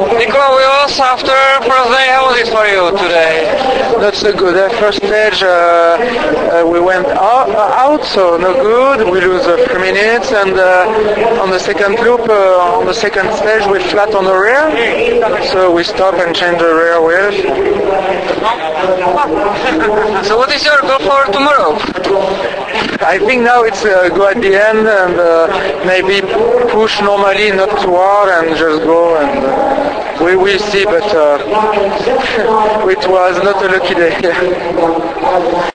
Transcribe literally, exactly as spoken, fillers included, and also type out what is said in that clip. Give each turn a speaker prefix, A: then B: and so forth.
A: Nicolas Wheels, after first day, how was it for you today?
B: Not so good. Uh, first stage, uh, uh, we went out, out, so no good. We lose uh, three minutes, and uh, on the second loop, uh, on the second stage, we flat on the rear, so we stop and change the rear wheels.
A: So what is your goal for tomorrow?
B: I think now it's uh, go at the end and uh, maybe push normally, not too hard, and just go, and uh, we will see, but uh, it was not a lucky day.